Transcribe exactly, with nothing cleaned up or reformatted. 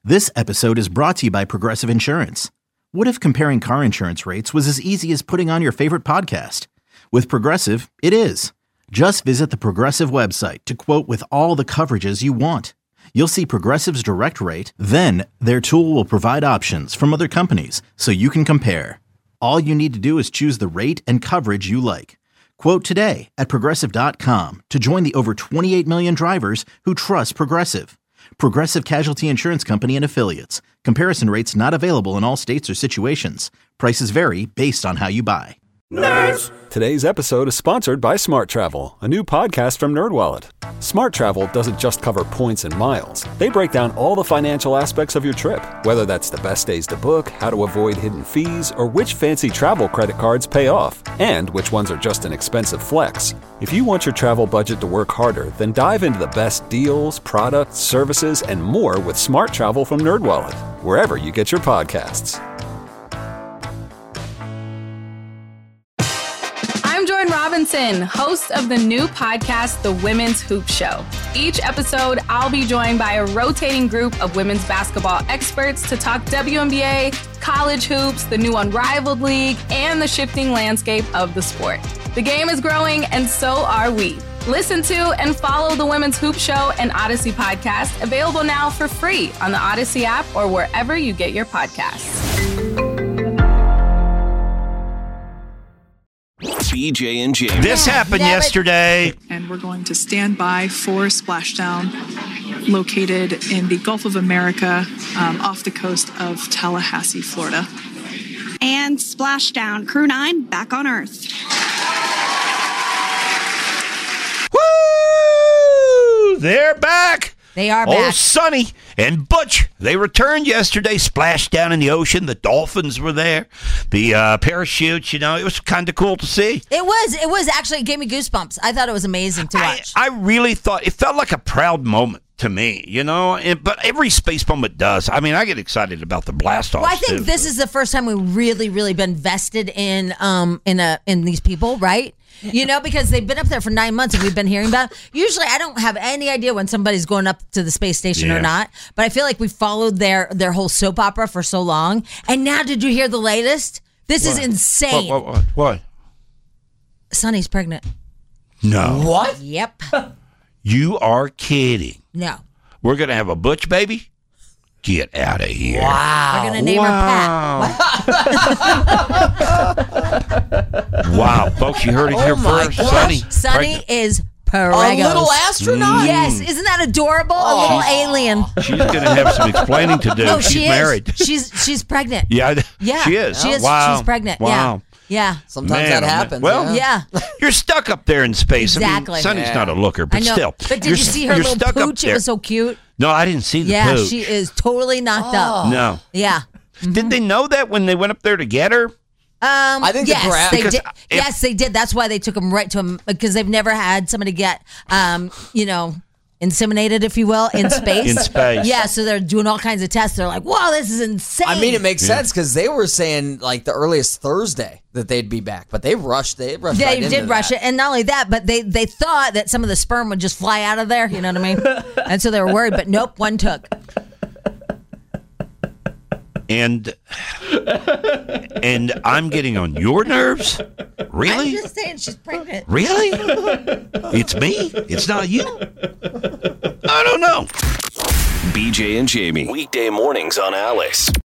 This episode is brought to you by Progressive Insurance. What if comparing car insurance rates was as easy as putting on your favorite podcast? With Progressive, it is. Just visit the Progressive website to quote with all the coverages you want. You'll see Progressive's direct rate, then their tool will provide options from other companies so you can compare. All you need to do is choose the rate and coverage you like. Quote today at Progressive dot com to join the over twenty-eight million drivers who trust Progressive. Progressive Casualty Insurance Company and Affiliates. Comparison rates not available in all states or situations. Prices vary based on how you buy. Nerds! Today's episode is sponsored by Smart Travel, a new podcast from NerdWallet. Smart Travel doesn't just cover points and miles. They break down all the financial aspects of your trip, whether that's the best days to book, how to avoid hidden fees, or which fancy travel credit cards pay off, and which ones are just an expensive flex. If you want your travel budget to work harder, then dive into the best deals, products, services, and more with Smart Travel from NerdWallet, wherever you get your podcasts. I'm Jordan Robinson, host of the new podcast, The Women's Hoop Show. Each episode, I'll be joined by a rotating group of women's basketball experts to talk W N B A, college hoops, the new Unrivaled League, and the shifting landscape of the sport. The game is growing, and so are we. Listen to and follow The Women's Hoop Show and Odyssey podcast, available now for free on the Odyssey app or wherever you get your podcasts. B J and Jamie. This happened yesterday. And we're going to stand by for splashdown located in the Gulf of America um, off the coast of Tallahassee, Florida. And splashdown. Crew nine back on Earth. Woo! They're back. They are back. back. Oh, Sonny and Butch, they returned yesterday, splashed down in the ocean. The dolphins were there. The uh, parachutes, you know, it was kind of cool to see. It was. It was actually, it gave me goosebumps. I thought it was amazing to watch. I, I really thought, it felt like a proud moment to me, you know, and, but every space moment does. I mean, I get excited about the blast offs. Well, I think too. this is the first time we've really, really been vested in um in a in these people, right? You know, because they've been up there for nine months and we've been hearing about it. Usually I don't have any idea when somebody's going up to the space station Yeah. or not, but I feel like we followed their their whole soap opera for so long. And now, did you hear the latest? This What? is insane. What? What? What? what? Sonny's pregnant. No. What? Yep. You are kidding. No. We're going to have a Butch baby? Get out of here. Wow. We're going to name Wow. her Pat. Wow, folks, you heard it Oh here my first. gosh. Sonny, Sonny pregnant. is A pregnant. little astronaut? Yes, isn't that adorable? Oh. A little alien. She's going to have some explaining to do. No, She's she is. married. She's she's pregnant. Yeah, Yeah, she is. She is. Wow. She's pregnant. Wow. Yeah, Sometimes Man, that oh, man. happens. Well, yeah. yeah, You're stuck up there in space. Exactly. I mean, Sonny's Yeah. not a looker, I but know. still. But did you're, you see her you're little stuck up pooch? It there. was so cute. No, I didn't see the Yeah, pooch. she is totally knocked up. No. Yeah. Did they know that when they went up there to get her? Um, I think the yes, bra- they Because did. if- yes, they did. That's why they took him right to him because they've never had somebody get, um, you know, inseminated, if you will, in space. In space. Yeah, so they're doing all kinds of tests. They're like, "Wow, this is insane." I mean, it makes sense because they were saying like the earliest Thursday that they'd be back, but they rushed. They rushed. They right did into rush that. it, and not only that, but they they thought that some of the sperm would just fly out of there. You know what I mean? And so they were worried, but nope, one took. And and I'm getting on your nerves? Really? I'm just saying, she's pregnant. Really? It's me? It's not you? I don't know. B J and Jamie. Weekday mornings on Alice.